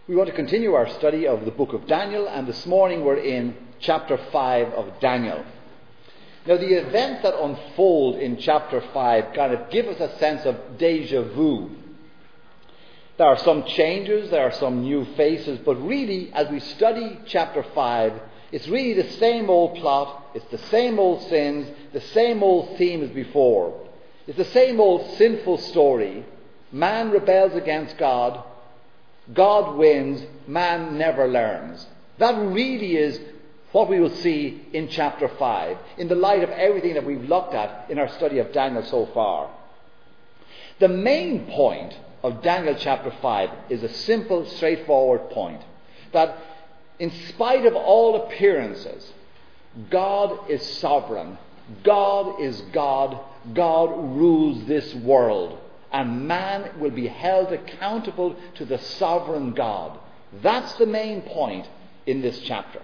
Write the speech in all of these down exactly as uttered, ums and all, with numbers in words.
We want to continue our study of the book of Daniel, and this morning we're in chapter five of Daniel. Now, the events that unfold in chapter five kind of give us a sense of deja vu. There are some changes, there are some new faces, but really, as we study chapter five, it's really the same old plot, it's the same old sins, the same old theme as before. It's the same old sinful story. Man rebels against God, God wins, man never learns. That really is what we will see in chapter five, in the light of everything that we've looked at in our study of Daniel so far. The main point of Daniel chapter five is a simple, straightforward point, that in spite of all appearances, God is sovereign, God is God, God rules this world, and man will be held accountable to the sovereign God. That's the main point in this chapter.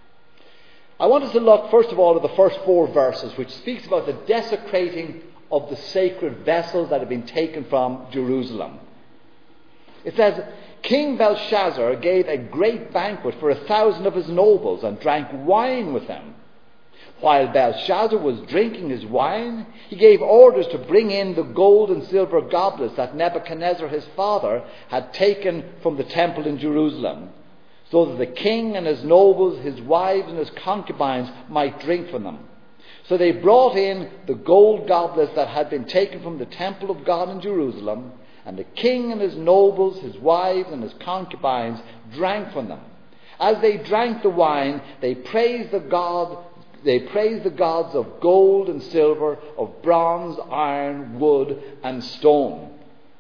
I want us to look first of all at the first four verses, which speaks about the desecrating of the sacred vessels that have been taken from Jerusalem. It says, King Belshazzar gave a great banquet for a thousand of his nobles and drank wine with them. While Belshazzar was drinking his wine, he gave orders to bring in the gold and silver goblets that Nebuchadnezzar his father had taken from the temple in Jerusalem, so that the king and his nobles, his wives and his concubines might drink from them. So they brought in the gold goblets that had been taken from the temple of God in Jerusalem, and the king and his nobles, his wives and his concubines drank from them. As they drank the wine, they praised the God They praised the gods of gold and silver, of bronze, iron, wood, and stone.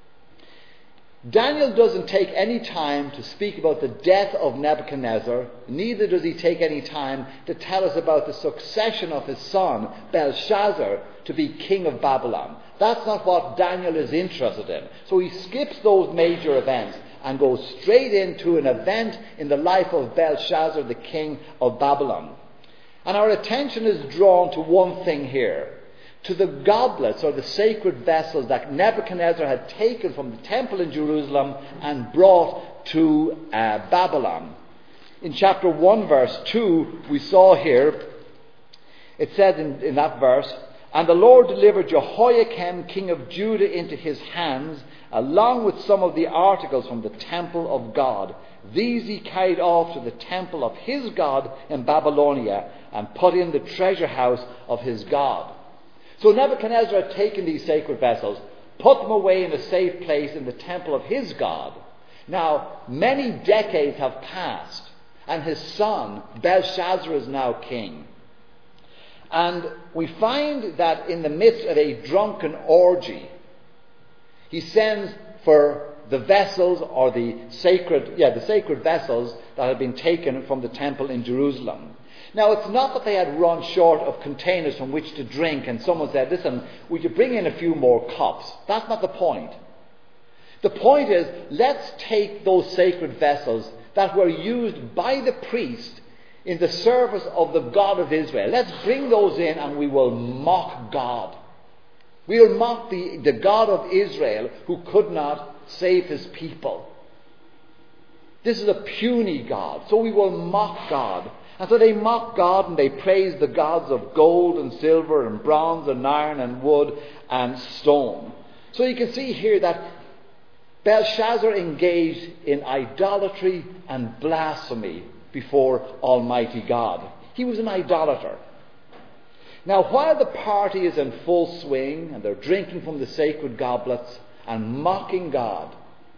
Daniel doesn't take any time to speak about the death of Nebuchadnezzar, neither does he take any time to tell us about the succession of his son, Belshazzar, to be king of Babylon. That's not what Daniel is interested in. So he skips those major events and goes straight into an event in the life of Belshazzar, the king of Babylon. And our attention is drawn to one thing here, to the goblets or the sacred vessels that Nebuchadnezzar had taken from the temple in Jerusalem and brought to uh, Babylon. In chapter one verse two we saw here, it says in, in that verse, And the Lord delivered Jehoiakim king of Judah into his hands, along with some of the articles from the temple of God. These he carried off to the temple of his God in Babylonia and put in the treasure house of his God. So Nebuchadnezzar had taken these sacred vessels, put them away in a safe place in the temple of his God. Now, many decades have passed, and his son, Belshazzar, is now king. And we find that in the midst of a drunken orgy, he sends for the vessels or the sacred, yeah, the sacred vessels that had been taken from the temple in Jerusalem. Now, it's not that they had run short of containers from which to drink and someone said, listen, would you bring in a few more cups? That's not the point. The point is, let's take those sacred vessels that were used by the priest in the service of the God of Israel. Let's bring those in and we will mock God. We will mock the, the God of Israel who could not save his people. This is a puny God, so we will mock God. And so they mock God and they praise the gods of gold and silver and bronze and iron and wood and stone. So you can see here that Belshazzar engaged in idolatry and blasphemy before Almighty God. He was an idolater. Now, while the party is in full swing and they're drinking from the sacred goblets and mocking God,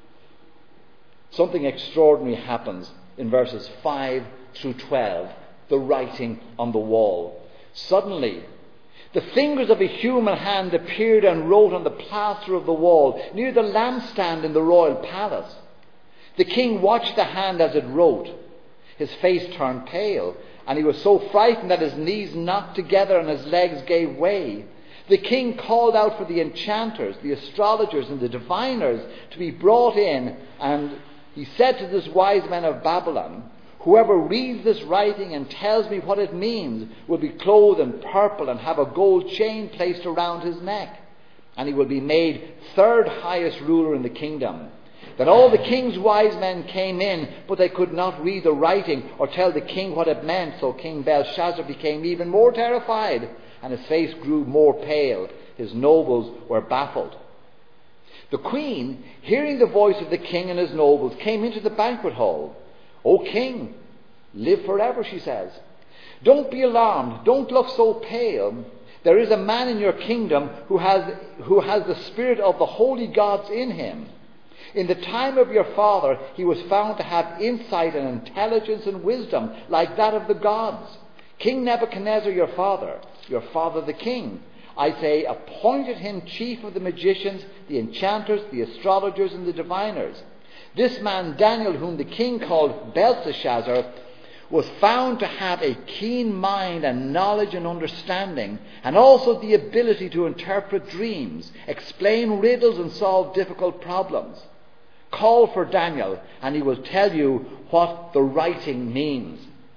something extraordinary happens in verses five through twelve, the writing on the wall. Suddenly, the fingers of a human hand appeared and wrote on the plaster of the wall near the lampstand in the royal palace. The king watched the hand as it wrote. His face turned pale, and he was so frightened that his knees knocked together and his legs gave way. The king called out for the enchanters, the astrologers, and the diviners to be brought in, and he said to these wise men of Babylon, whoever reads this writing and tells me what it means will be clothed in purple and have a gold chain placed around his neck, and he will be made third highest ruler in the kingdom. Then all the king's wise men came in, but they could not read the writing or tell the king what it meant. So King Belshazzar became even more terrified, and his face grew more pale. His nobles were baffled. The queen, hearing the voice of the king and his nobles, came into the banquet hall. "O king, live forever," she says. "Don't be alarmed. Don't look so pale. There is a man in your kingdom who has, who has the spirit of the holy gods in him. In the time of your father, he was found to have insight and intelligence and wisdom like that of the gods. King Nebuchadnezzar, your father, your father the king, I say, appointed him chief of the magicians, the enchanters, the astrologers, and the diviners. This man Daniel, whom the king called Belteshazzar, was found to have a keen mind and knowledge and understanding, and also the ability to interpret dreams, explain riddles, and solve difficult problems. Call for Daniel, and he will tell you what the writing means."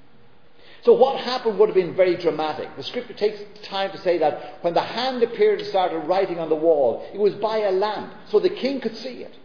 So what happened would have been very dramatic. The scripture takes time to say that when the hand appeared and started writing on the wall, it was by a lamp, so the king could see it.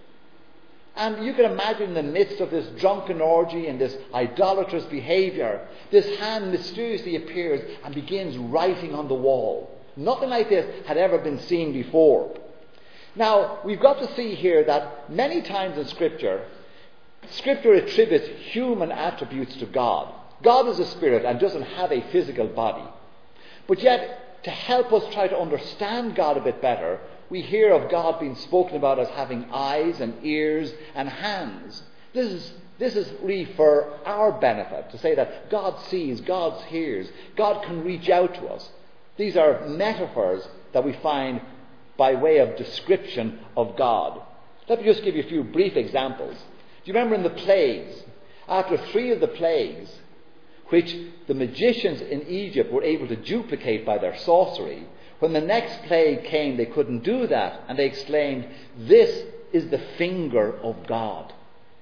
And you can imagine in the midst of this drunken orgy and this idolatrous behaviour, this hand mysteriously appears and begins writing on the wall. Nothing like this had ever been seen before. Now, we've got to see here that many times in Scripture, Scripture attributes human attributes to God. God is a spirit and doesn't have a physical body. But yet, to help us try to understand God a bit better, we hear of God being spoken about as having eyes and ears and hands. This is, this is really for our benefit, to say that God sees, God hears, God can reach out to us. These are metaphors that we find by way of description of God. Let me just give you a few brief examples. Do you remember in the plagues? After three of the plagues, which the magicians in Egypt were able to duplicate by their sorcery, when the next plague came, they couldn't do that, and they exclaimed, "This is the finger of God."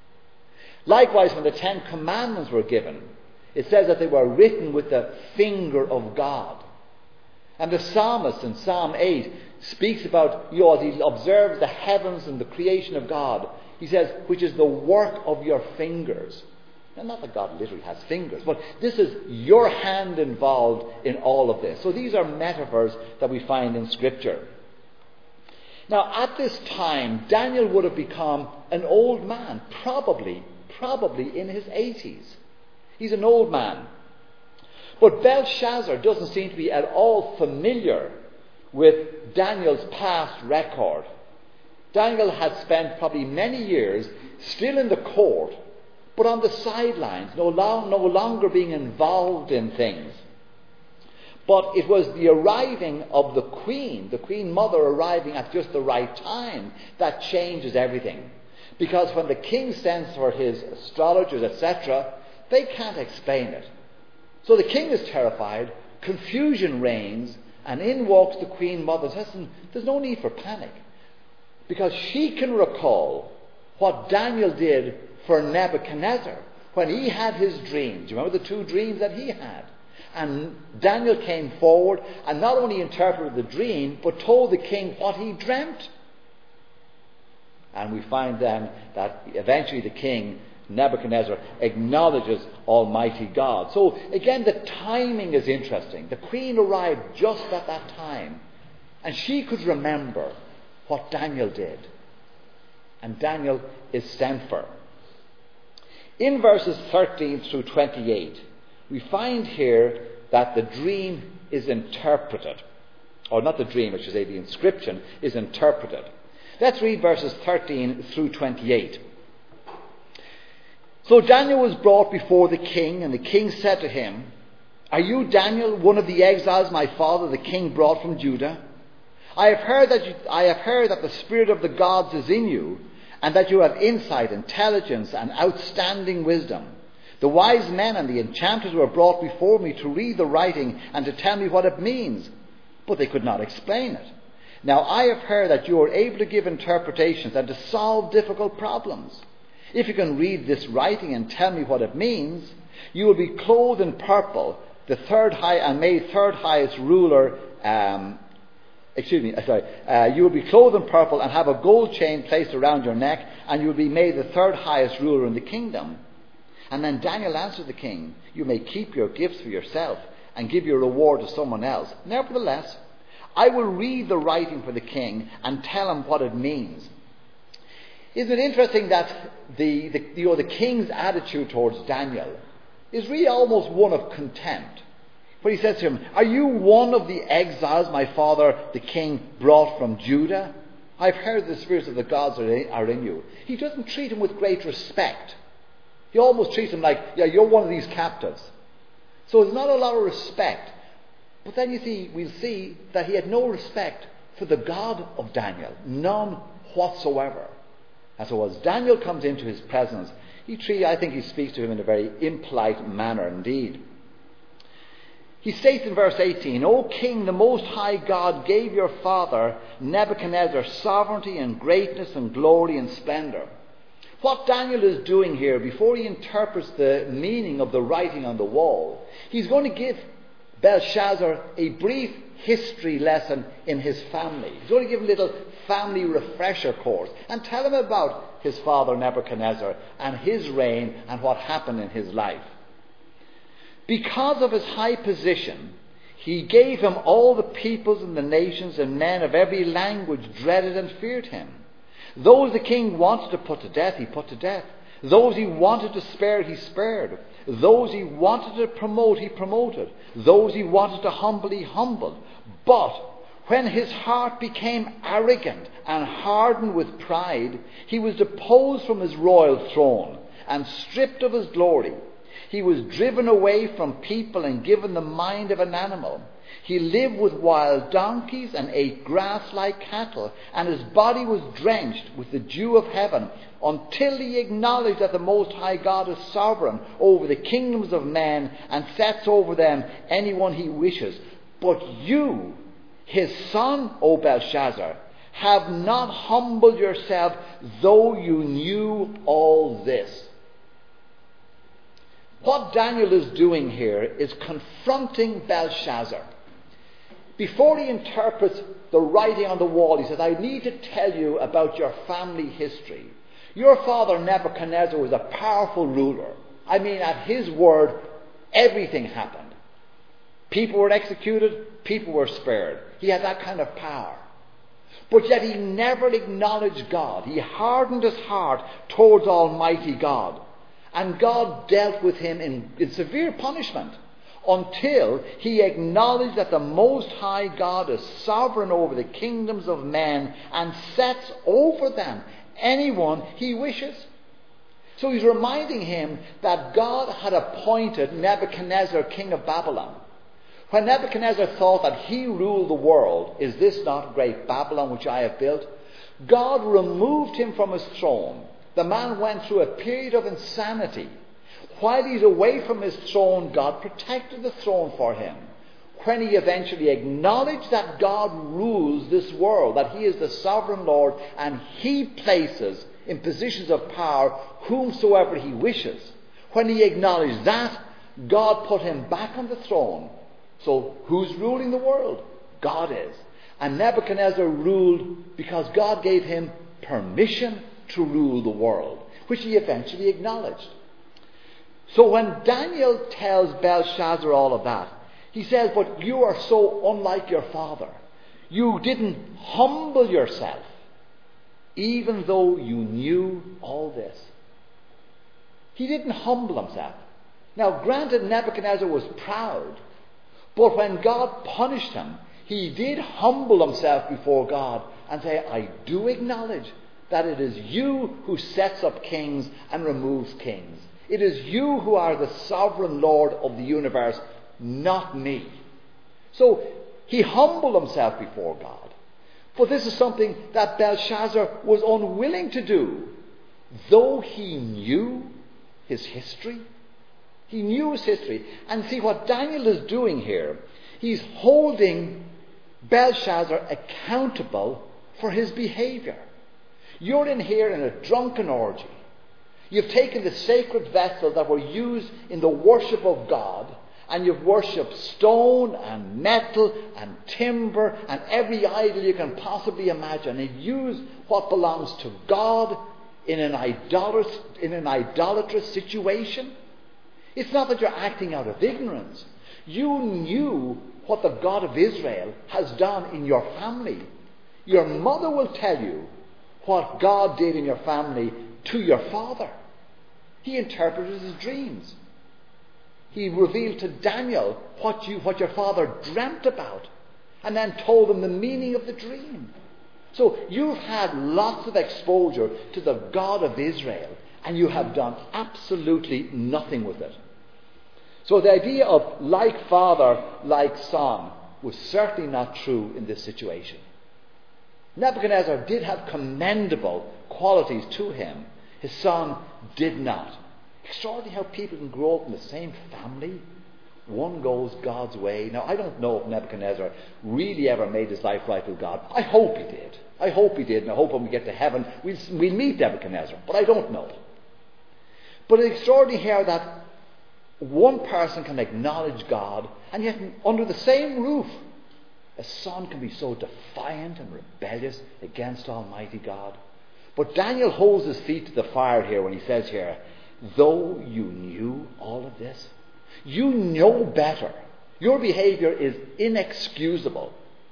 Likewise, when the Ten Commandments were given, it says that they were written with the finger of God. And the psalmist in Psalm eight speaks about, you know, as he observes the heavens and the creation of God, he says, "which is the work of your fingers." And not that God literally has fingers, but this is your hand involved in all of this. So these are metaphors that we find in Scripture. Now, at this time, Daniel would have become an old man, probably, probably in his eighties. He's an old man. But Belshazzar doesn't seem to be at all familiar with Daniel's past record. Daniel had spent probably many years still in the court, but on the sidelines, no, long, no longer being involved in things. But it was the arriving of the queen, the queen mother arriving at just the right time, that changes everything. Because when the king sends for his astrologers, et cetera, they can't explain it. So the king is terrified, confusion reigns, and in walks the queen mother. Listen, there's no need for panic. Because she can recall what Daniel did for Nebuchadnezzar when he had his dreams. Do you remember the two dreams that he had? And Daniel came forward and not only interpreted the dream, but told the king what he dreamt. And we find then that eventually the king, Nebuchadnezzar, acknowledges Almighty God. So again, the timing is interesting. The queen arrived just at that time, and she could remember what Daniel did. And Daniel is sent for. In verses thirteen through twenty-eight, we find here that the dream is interpreted. Or not the dream, I should say, the inscription is interpreted. Let's read verses thirteen through twenty-eight. So Daniel was brought before the king, and the king said to him, "Are you Daniel, one of the exiles my father the king brought from Judah? I have heard that you, I have heard that the spirit of the gods is in you, and that you have insight, intelligence, and outstanding wisdom. The wise men and the enchanters were brought before me to read the writing and to tell me what it means, but they could not explain it. Now I have heard that you are able to give interpretations and to solve difficult problems. If you can read this writing and tell me what it means, you will be clothed in purple, the third high and made third highest ruler um, excuse me, sorry, uh, you will be clothed in purple and have a gold chain placed around your neck, and you will be made the third highest ruler in the kingdom. And then Daniel answered the king, you may keep your gifts for yourself and give your reward to someone else. Nevertheless, I will read the writing for the king and tell him what it means. Isn't it interesting that the, the, you know, the king's attitude towards Daniel is really almost one of contempt? But he says to him, are you one of the exiles my father, the king, brought from Judah? I've heard the spirits of the gods are in, are in you. He doesn't treat him with great respect. He almost treats him like, yeah, you're one of these captives. So there's not a lot of respect. But then you see, we'll see that he had no respect for the God of Daniel. None whatsoever. And so as Daniel comes into his presence, he treat, I think he speaks to him in a very impolite manner indeed. He states in verse eighteen, O King, the Most High God gave your father Nebuchadnezzar sovereignty and greatness and glory and splendor. What Daniel is doing here, before he interprets the meaning of the writing on the wall, he's going to give Belshazzar a brief history lesson in his family. He's going to give him a little family refresher course and tell him about his father Nebuchadnezzar and his reign and what happened in his life. Because of his high position, he gave him all the peoples and the nations, and men of every language dreaded and feared him. Those the king wanted to put to death, he put to death. Those he wanted to spare, he spared. Those he wanted to promote, he promoted. Those he wanted to humble, he humbled. But when his heart became arrogant and hardened with pride, he was deposed from his royal throne and stripped of his glory. He was driven away from people and given the mind of an animal. He lived with wild donkeys and ate grass like cattle, and his body was drenched with the dew of heaven, until he acknowledged that the Most High God is sovereign over the kingdoms of men and sets over them anyone he wishes. But you, his son, O Belshazzar, have not humbled yourself, though you knew all this. What Daniel is doing here is confronting Belshazzar. Before he interprets the writing on the wall, he says, I need to tell you about your family history. Your father Nebuchadnezzar was a powerful ruler. I mean, at his word, everything happened. People were executed, people were spared. He had that kind of power. But yet he never acknowledged God. He hardened his heart towards Almighty God. And God dealt with him in, in severe punishment until he acknowledged that the Most High God is sovereign over the kingdoms of men and sets over them anyone he wishes. So he's reminding him that God had appointed Nebuchadnezzar king of Babylon. When Nebuchadnezzar thought that he ruled the world, is this not great Babylon which I have built? God removed him from his throne. The man went through a period of insanity. While he's away from his throne, God protected the throne for him. When he eventually acknowledged that God rules this world, that he is the sovereign Lord, and he places in positions of power whomsoever he wishes, when he acknowledged that, God put him back on the throne. So who's ruling the world? God is. And Nebuchadnezzar ruled because God gave him permission to rule the world, which he eventually acknowledged. So when Daniel tells Belshazzar all of that, he says, but you are so unlike your father. You didn't humble yourself, even though you knew all this. He didn't humble himself. Now, granted, Nebuchadnezzar was proud, but when God punished him, he did humble himself before God and say, I do acknowledge that it is you who sets up kings and removes kings. It is you who are the sovereign Lord of the universe, not me. So he humbled himself before God. But this is something that Belshazzar was unwilling to do, though he knew his history. He knew his history. And see what Daniel is doing here, he's holding Belshazzar accountable for his behavior. You're in here in a drunken orgy. You've taken the sacred vessels that were used in the worship of God, and you've worshipped stone and metal and timber and every idol you can possibly imagine, and used what belongs to God in an idolatrous, in an idolatrous situation. It's not that you're acting out of ignorance. You knew what the God of Israel has done in your family. Your mother will tell you what God did in your family to your father. He interpreted his dreams. He revealed to Daniel what you, what your father dreamt about, and then told him the meaning of the dream. So you've had lots of exposure to the God of Israel, and you have done absolutely nothing with it. So the idea of like father, like son was certainly not true in this situation. Nebuchadnezzar did have commendable qualities to him. His son did not. Extraordinary how people can grow up in the same family. One goes God's way. Now, I don't know if Nebuchadnezzar really ever made his life right with God. I hope he did. I hope he did, and I hope when we get to heaven we'll, we'll meet Nebuchadnezzar. But I don't know. But it's extraordinary here that one person can acknowledge God, and yet under the same roof, a son can be so defiant and rebellious against Almighty God. But Daniel holds his feet to the fire here when he says here, though you knew all of this, you know better. Your behavior is inexcusable.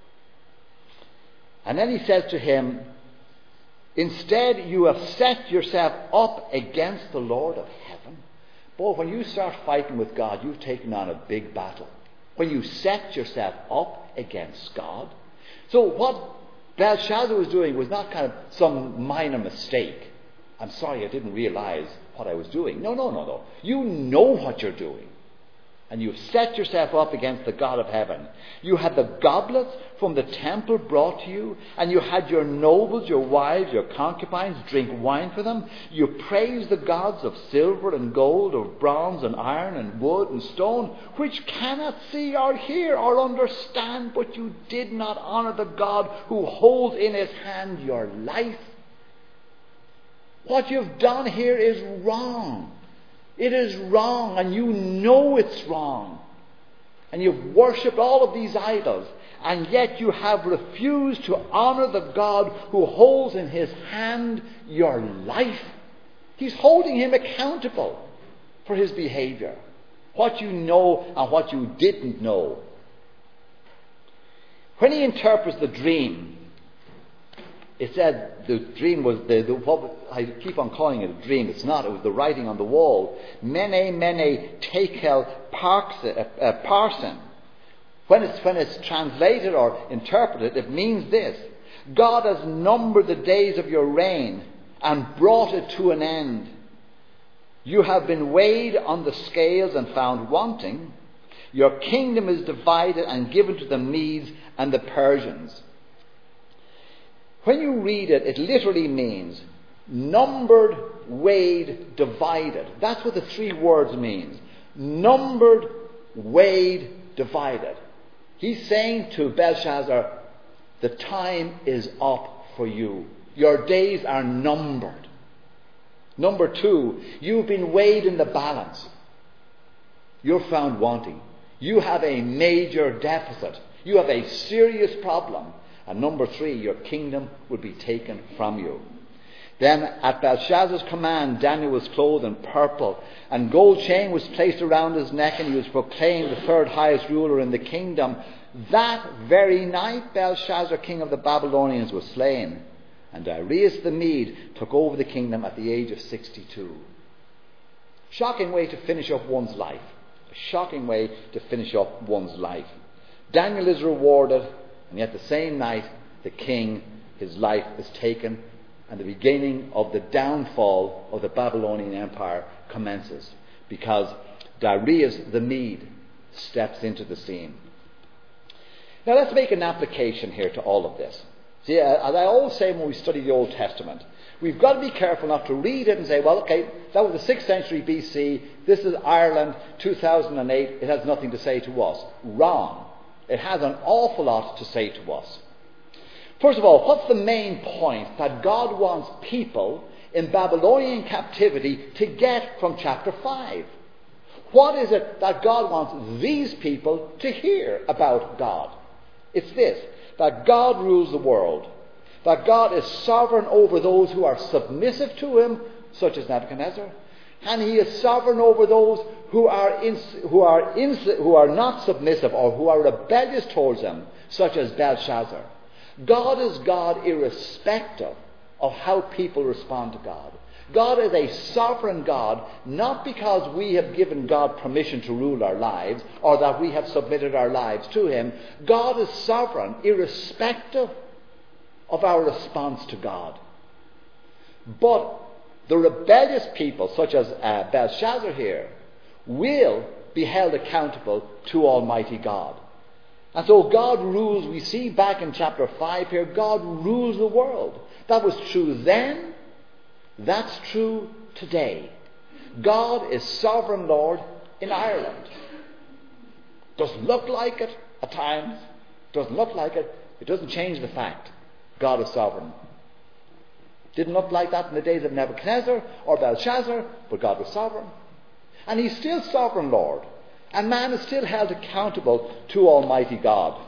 And then he says to him, instead you have set yourself up against the Lord of heaven. Boy, when you start fighting with God, you've taken on a big battle. When you set yourself up against God. So what Belshazzar was doing was not kind of some minor mistake. I'm sorry, I didn't realize what I was doing. No, no, no, no. You know what you're doing. And you've set yourself up against the God of heaven. You had the goblets from the temple brought to you, and you had your nobles, your wives, your concubines drink wine for them. You praised the gods of silver and gold, of bronze and iron and wood and stone, which cannot see or hear or understand, but you did not honor the God who holds in his hand your life. What you've done here is wrong. It is wrong, and you know it's wrong. And you've worshipped all of these idols, and yet you have refused to honor the God who holds in his hand your life. He's holding him accountable for his behavior. What you know and what you didn't know. When he interprets the dream, it said the dream was, the, the what, I keep on calling it a dream. It's not. It was the writing on the wall. Mene, mene, tekel, parsin. When it's, when it's translated or interpreted, it means this. God has numbered the days of your reign and brought it to an end. You have been weighed on the scales and found wanting. Your kingdom is divided and given to the Medes and the Persians. When you read it, it literally means numbered, weighed, divided. That's what the three words means. Numbered, weighed, divided. He's saying to Belshazzar, the time is up for you. Your days are numbered. Number two, you've been weighed in the balance. You're found wanting. You have a major deficit. You have a serious problem. And number three, your kingdom will be taken from you. Then at Belshazzar's command, Daniel was clothed in purple, and gold chain was placed around his neck, and he was proclaimed the third highest ruler in the kingdom. That very night, Belshazzar, king of the Babylonians, was slain, and Darius the Mede took over the kingdom at the age of sixty-two. Shocking way to finish up one's life. A shocking way to finish up one's life. Daniel is rewarded, and yet the same night, the king, his life is taken, and the beginning of the downfall of the Babylonian Empire commences, because Darius the Mede steps into the scene. Now let's make an application here to all of this. See, as I always say when we study the Old Testament, we've got to be careful not to read it and say, well, okay, that was the sixth century B C, this is Ireland, two thousand eight, it has nothing to say to us. Wrong. It has an awful lot to say to us. First of all, what's the main point that God wants people in Babylonian captivity to get from chapter five? What is it that God wants these people to hear about God? It's this, that God rules the world, that God is sovereign over those who are submissive to him, such as Nebuchadnezzar, and he is sovereign over those who are ins- who are ins- who are not submissive or who are rebellious towards him, such as Belshazzar. God is God irrespective of how people respond to God. God is a sovereign God, not because we have given God permission to rule our lives or that we have submitted our lives to him. God is sovereign irrespective of our response to God. But the rebellious people, such as uh, Belshazzar here, will be held accountable to Almighty God. And so God rules, we see back in chapter five here, God rules the world. That was true then. That's true today. God is sovereign Lord in Ireland. Doesn't look like it at times. Doesn't look like it. It doesn't change the fact. God is sovereign. Didn't look like that in the days of Nebuchadnezzar or Belshazzar, but God was sovereign. And he's still sovereign Lord. And man is still held accountable to Almighty God.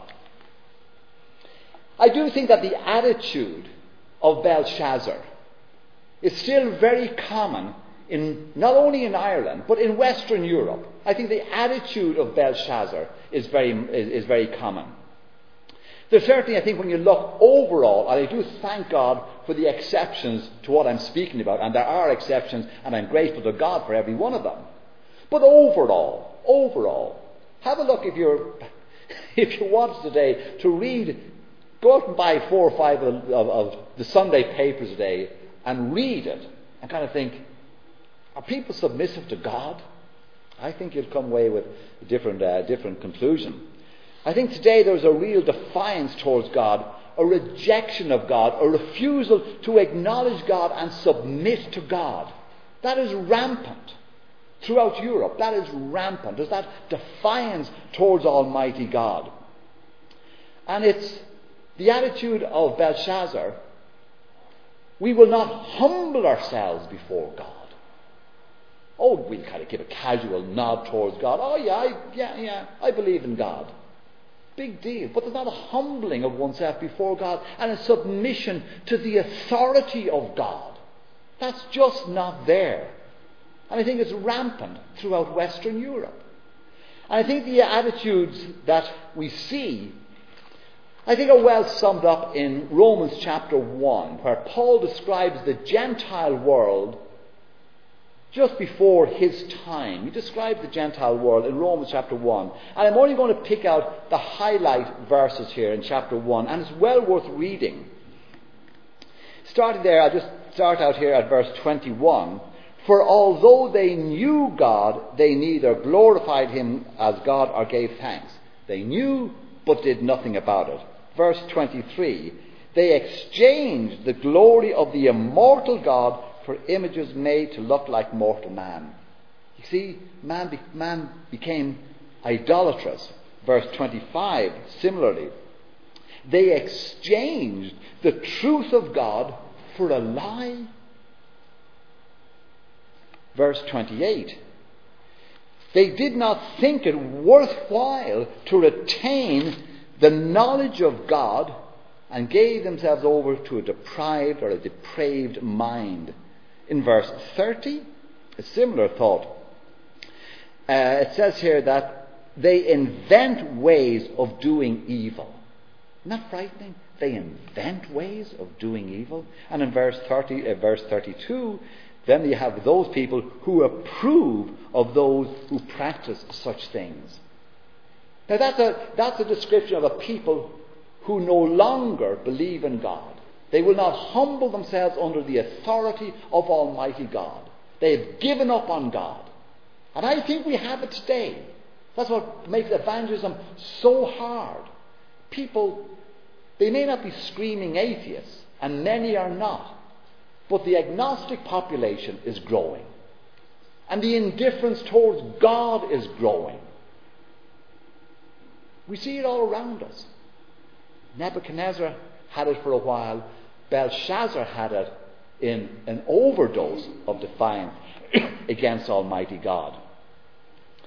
I do think that the attitude of Belshazzar is still very common in not only in Ireland but in Western Europe. I think the attitude of Belshazzar is very is, is very common. There's certainly, I think, when you look overall, and I do thank God for the exceptions to what I'm speaking about, and there are exceptions, and I'm grateful to God for every one of them. But overall, overall, have a look if you're if you want today to read, go out and buy four or five of, of, of the Sunday papers today and read it and kind of think, are people submissive to God? I think you'll come away with a different, uh, different conclusion. I think today there's a real defiance towards God, a rejection of God, a refusal to acknowledge God and submit to God. That is rampant throughout Europe. That is rampant. There's that defiance towards Almighty God. And it's the attitude of Belshazzar. We will not humble ourselves before God. Oh, we'll kind of give a casual nod towards God. Oh, yeah, I, yeah, yeah, I believe in God. Big deal. But there's not a humbling of oneself before God and a submission to the authority of God. That's just not there. And I think it's rampant throughout Western Europe. And I think the attitudes that we see, I think, are well summed up in Romans chapter one, where Paul describes the Gentile world just before his time. He describes the Gentile world in Romans chapter one. And I'm only going to pick out the highlight verses here in chapter one, and it's well worth reading. Starting there, I'll just start out here at verse twenty-one. For although they knew God, they neither glorified him as God or gave thanks. They knew, but did nothing about it. Verse twenty-three. They exchanged the glory of the immortal God for images made to look like mortal man. You see, man, be- man became idolatrous. Verse twenty-five, similarly. They exchanged the truth of God for a lie. Verse twenty-eight. They did not think it worthwhile to retain the knowledge of God and gave themselves over to a deprived or a depraved mind. In verse thirty, a similar thought. Uh, it says here that they invent ways of doing evil. Isn't that frightening? They invent ways of doing evil. And in verse thirty, uh, verse thirty-two, then you have those people who approve of those who practice such things. Now that's a, that's a description of a people who no longer believe in God. They will not humble themselves under the authority of Almighty God. They have given up on God. And I think we have it today. That's what makes evangelism so hard. People, they may not be screaming atheists, and many are not. But the agnostic population is growing. And the indifference towards God is growing. We see it all around us. Nebuchadnezzar had it for a while. Belshazzar had it in an overdose of defiance against Almighty God.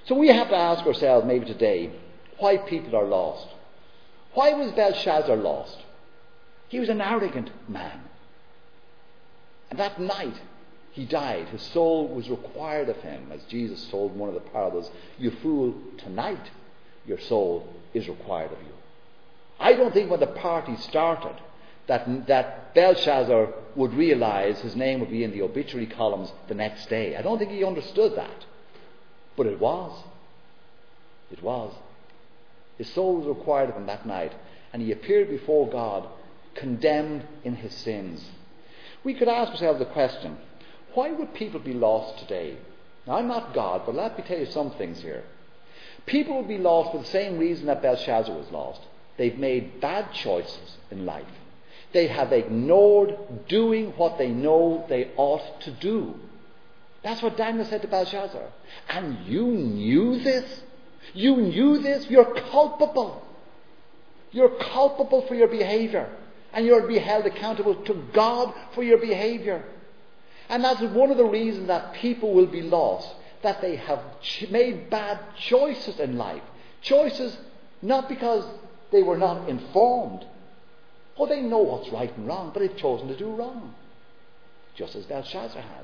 So we have to ask ourselves maybe today why people are lost. Why was Belshazzar lost? He was an arrogant man. And that night he died. His soul was required of him, as Jesus told in one of the parables, "You fool, tonight your soul is required of you." I don't think when the party started that, that Belshazzar would realize his name would be in the obituary columns the next day. I don't think he understood that. But it was. It was. His soul was required of him that night, and he appeared before God condemned in his sins. We could ask ourselves the question, why would people be lost today? Now, I'm not God, but let me tell you some things here. People would be lost for the same reason that Belshazzar was lost. They've made bad choices in life. They have ignored doing what they know they ought to do. That's what Daniel said to Belshazzar. And you knew this? You knew this? You're culpable. You're culpable for your behavior. And you're to be held accountable to God for your behavior. And that's one of the reasons that people will be lost. That they have made bad choices in life. Choices not because they were not informed. Oh, they know what's right and wrong, but they've chosen to do wrong. Just as Belshazzar has.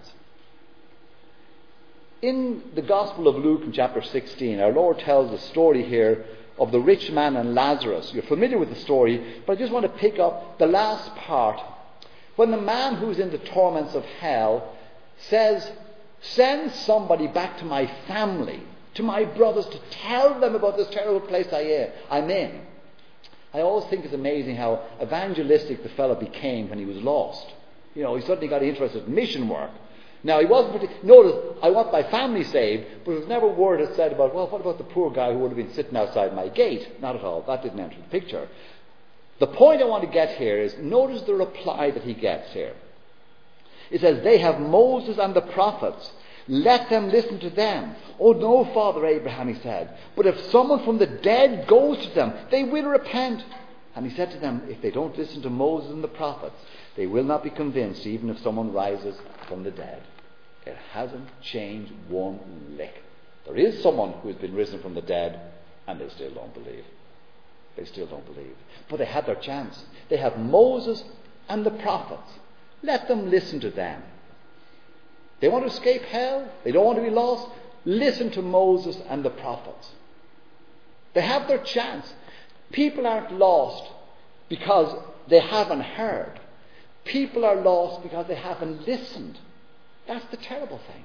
In the Gospel of Luke in chapter sixteen, our Lord tells the story here of the rich man and Lazarus. You're familiar with the story, but I just want to pick up the last part. When the man who's in the torments of hell says, "Send somebody back to my family, to my brothers, to tell them about this terrible place I, I'm in." I always think it's amazing how evangelistic the fellow became when he was lost. You know, he suddenly got interested in mission work. Now, he wasn't particularly, notice, I want my family saved, but there was never a word that said about, well, what about the poor guy who would have been sitting outside my gate? Not at all. That didn't enter the picture. The point I want to get here is, notice the reply that he gets here. It says, "They have Moses and the prophets. Let them listen to them." "Oh no, Father Abraham," he said, "but if someone from the dead goes to them, they will repent." And he said to them, "If they don't listen to Moses and the prophets, they will not be convinced even if someone rises from the dead." It hasn't changed one lick. There is someone who has been risen from the dead, and they still don't believe. They still don't believe. But they had their chance. They have Moses and the prophets. Let them listen to them. They want to escape hell. They don't want to be lost. Listen to Moses and the prophets. They have their chance. People aren't lost because they haven't heard. People are lost because they haven't listened. That's the terrible thing.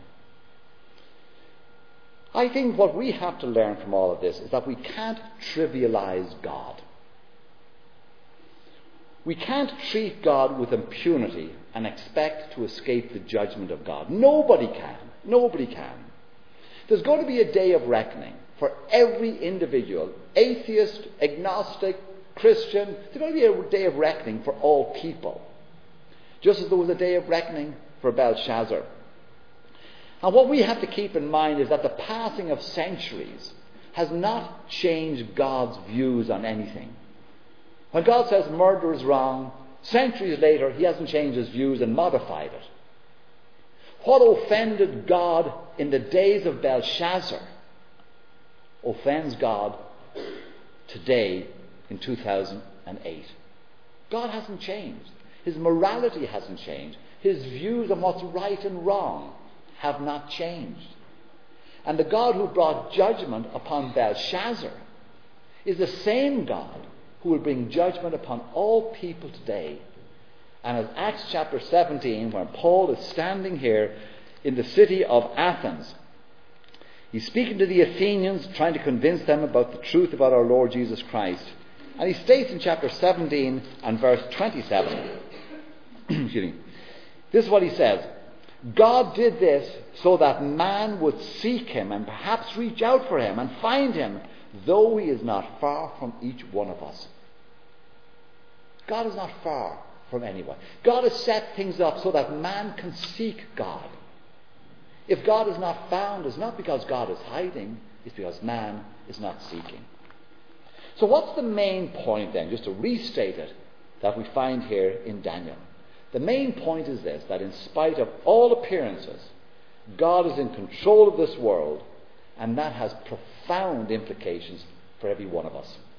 I think what we have to learn from all of this is that we can't trivialize God. We can't treat God with impunity and expect to escape the judgment of God. Nobody can. Nobody can. There's going to be a day of reckoning for every individual, atheist, agnostic, Christian. There's going to be a day of reckoning for all people. Just as there was a day of reckoning for Belshazzar. And what we have to keep in mind is that the passing of centuries has not changed God's views on anything. When God says murder is wrong, centuries later he hasn't changed his views and modified it. What offended God in the days of Belshazzar offends God today in two thousand eight. God hasn't changed. His morality hasn't changed. His views on what's right and wrong have not changed. And the God who brought judgment upon Belshazzar is the same God who will bring judgment upon all people today. And as Acts chapter seventeen, where Paul is standing here in the city of Athens, he's speaking to the Athenians, trying to convince them about the truth about our Lord Jesus Christ. And he states in chapter seventeen and verse twenty-seven, excuse me, this is what he says: "God did this so that man would seek him and perhaps reach out for him and find him, though he is not far from each one of us." God is not far from anyone. God has set things up so that man can seek God. If God is not found, it's not because God is hiding, it's because man is not seeking. So what's the main point then, just to restate it, that we find here in Daniel? The main point is this, that in spite of all appearances, God is in control of this world, And that has profound implications for every one of us.